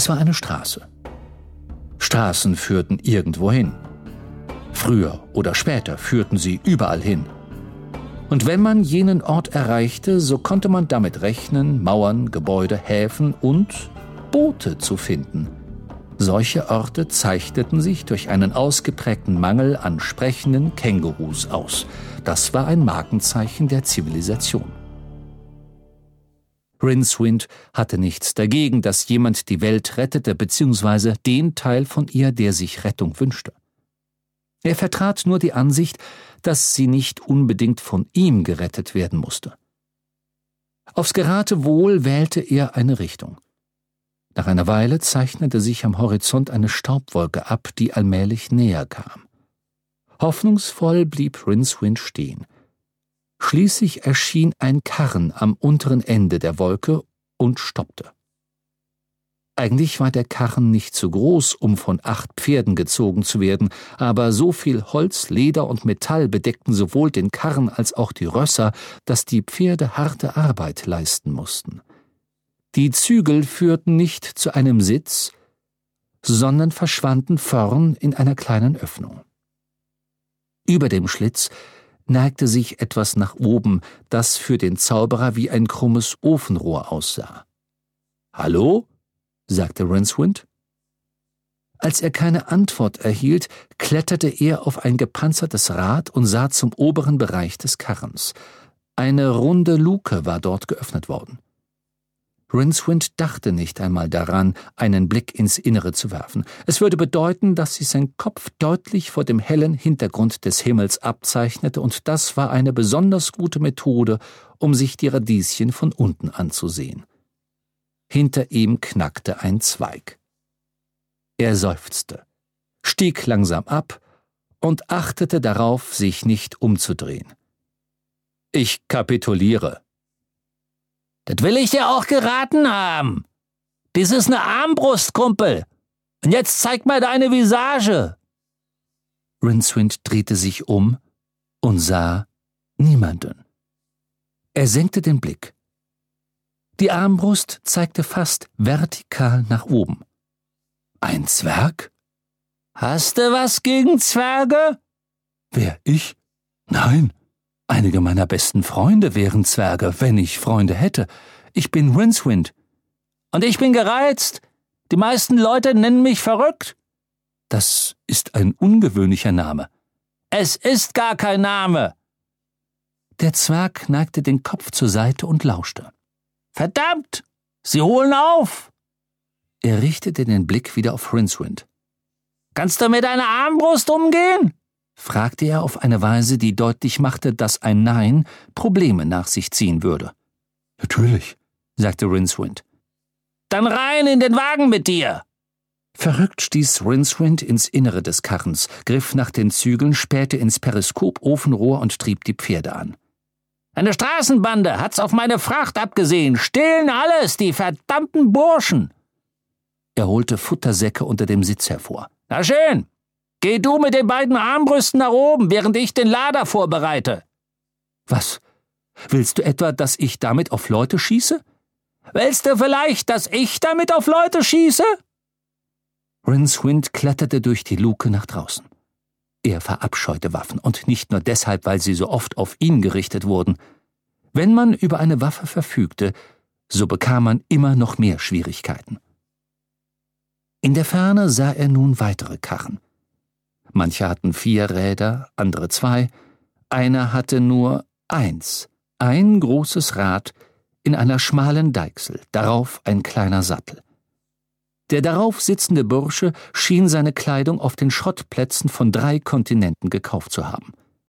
Es war eine Straße. Straßen führten irgendwo hin. Früher oder später führten sie überall hin. Und wenn man jenen Ort erreichte, so konnte man damit rechnen, Mauern, Gebäude, Häfen und Boote zu finden. Solche Orte zeichneten sich durch einen ausgeprägten Mangel an sprechenden Kängurus aus. Das war ein Markenzeichen der Zivilisation. Rincewind hatte nichts dagegen, dass jemand die Welt rettete, beziehungsweise den Teil von ihr, der sich Rettung wünschte. Er vertrat nur die Ansicht, dass sie nicht unbedingt von ihm gerettet werden musste. Aufs Geratewohl wählte er eine Richtung. Nach einer Weile zeichnete sich am Horizont eine Staubwolke ab, die allmählich näher kam. Hoffnungsvoll blieb Rincewind stehen. Schließlich erschien ein Karren am unteren Ende der Wolke und stoppte. Eigentlich war der Karren nicht zu groß, um von 8 Pferden gezogen zu werden, aber so viel Holz, Leder und Metall bedeckten sowohl den Karren als auch die Rösser, dass die Pferde harte Arbeit leisten mussten. Die Zügel führten nicht zu einem Sitz, sondern verschwanden vorn in einer kleinen Öffnung. Über dem Schlitz neigte sich etwas nach oben, das für den Zauberer wie ein krummes Ofenrohr aussah. »Hallo?« sagte Rincewind. Als er keine Antwort erhielt, kletterte er auf ein gepanzertes Rad und sah zum oberen Bereich des Karrens. Eine runde Luke war dort geöffnet worden. Rincewind dachte nicht einmal daran, einen Blick ins Innere zu werfen. Es würde bedeuten, dass sich sein Kopf deutlich vor dem hellen Hintergrund des Himmels abzeichnete, und das war eine besonders gute Methode, um sich die Radieschen von unten anzusehen. Hinter ihm knackte ein Zweig. Er seufzte, stieg langsam ab und achtete darauf, sich nicht umzudrehen. »Ich kapituliere.« »Das will ich dir auch geraten haben. Dies ist eine Armbrust, Kumpel. Und jetzt zeig mal deine Visage.« Rincewind drehte sich um und sah niemanden. Er senkte den Blick. Die Armbrust zeigte fast vertikal nach oben. Ein Zwerg? »Hast du was gegen Zwerge?« »Wer, ich? Nein. Einige meiner besten Freunde wären Zwerge, wenn ich Freunde hätte. Ich bin Rincewind.« »Und ich bin gereizt. Die meisten Leute nennen mich verrückt.« »Das ist ein ungewöhnlicher Name.« »Es ist gar kein Name.« Der Zwerg neigte den Kopf zur Seite und lauschte. »Verdammt! Sie holen auf!« Er richtete den Blick wieder auf Rincewind. »Kannst du mit deiner Armbrust umgehen?« fragte er auf eine Weise, die deutlich machte, dass ein Nein Probleme nach sich ziehen würde. »Natürlich«, sagte Rincewind. »Dann rein in den Wagen mit dir!« Verrückt stieß Rincewind ins Innere des Karrens, griff nach den Zügeln, spähte ins Periskop-Ofenrohr und trieb die Pferde an. »Eine Straßenbande hat's auf meine Fracht abgesehen, stehlen alles, die verdammten Burschen!« Er holte Futtersäcke unter dem Sitz hervor. »Na schön! Geh du mit den beiden Armbrüsten nach oben, während ich den Lader vorbereite.« »Was? Willst du etwa, dass ich damit auf Leute schieße?« »Willst du vielleicht, dass ich damit auf Leute schieße?« Rincewind kletterte durch die Luke nach draußen. Er verabscheute Waffen, und nicht nur deshalb, weil sie so oft auf ihn gerichtet wurden. Wenn man über eine Waffe verfügte, so bekam man immer noch mehr Schwierigkeiten. In der Ferne sah er nun weitere Karren. Manche hatten 4 Räder, andere 2. Einer hatte nur 1, ein großes Rad in einer schmalen Deichsel, darauf ein kleiner Sattel. Der darauf sitzende Bursche schien seine Kleidung auf den Schrottplätzen von 3 Kontinenten gekauft zu haben.